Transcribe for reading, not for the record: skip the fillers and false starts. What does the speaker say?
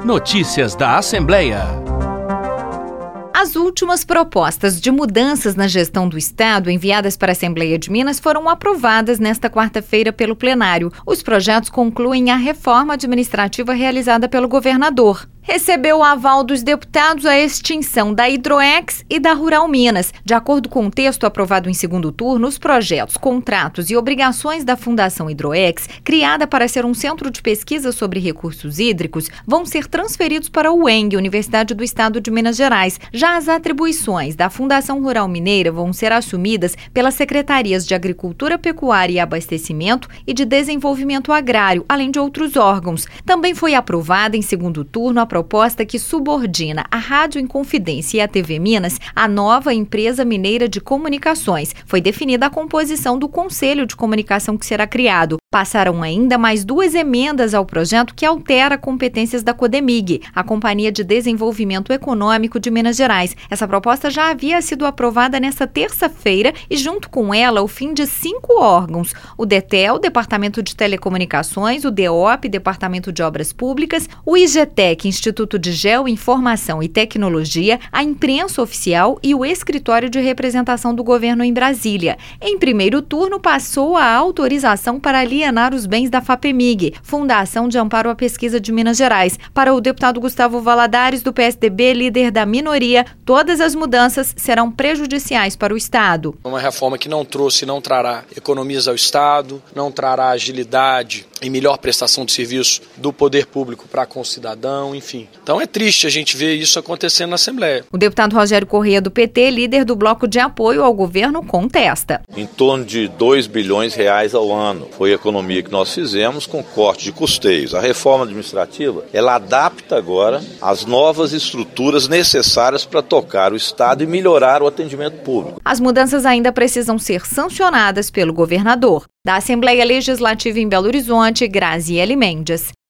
Notícias da Assembleia. As últimas propostas de mudanças na gestão do Estado enviadas para a Assembleia de Minas foram aprovadas nesta quarta-feira pelo plenário. Os projetos concluem a reforma administrativa realizada pelo governador. Recebeu o aval dos deputados a extinção da Hidroex e da Rural Minas. De acordo com o texto aprovado em segundo turno, os projetos, contratos e obrigações da Fundação Hidroex, criada para ser um centro de pesquisa sobre recursos hídricos, vão ser transferidos para o UENG, Universidade do Estado de Minas Gerais. Já as atribuições da Fundação Rural Mineira vão ser assumidas pelas Secretarias de Agricultura, Pecuária e Abastecimento e de Desenvolvimento Agrário, além de outros órgãos. Também foi aprovada em segundo turno a proposta que subordina a Rádio Inconfidência e a TV Minas à nova empresa mineira de comunicações. Foi definida a composição do Conselho de Comunicação que será criado. Passaram ainda mais 2 emendas ao projeto que altera competências da Codemig, a Companhia de Desenvolvimento Econômico de Minas Gerais. Essa proposta já havia sido aprovada nesta terça-feira e, junto com ela, o fim de 5 órgãos: o DETEL, Departamento de Telecomunicações, o DEOP, Departamento de Obras Públicas, o IGTEC, Instituto de Geoinformação e Tecnologia, a Imprensa Oficial e o Escritório de Representação do Governo em Brasília. Em primeiro turno, passou a autorização para alienar os bens da FAPEMIG, Fundação de Amparo à Pesquisa de Minas Gerais. Para o deputado Gustavo Valadares, do PSDB, líder da minoria, todas as mudanças serão prejudiciais para o Estado. Uma reforma que não trará economias ao Estado, não trará agilidade e melhor prestação de serviço do poder público para com o cidadão, enfim. Então é triste a gente ver isso acontecendo na Assembleia. O deputado Rogério Corrêa, do PT, líder do bloco de apoio ao governo, contesta. Em torno de R$2 bilhões ao ano foi a economia que nós fizemos com corte de custeios. A reforma administrativa, ela adapta agora as novas estruturas necessárias para tocar o Estado e melhorar o atendimento público. As mudanças ainda precisam ser sancionadas pelo governador. Da Assembleia Legislativa em Belo Horizonte, Graziele Mendes.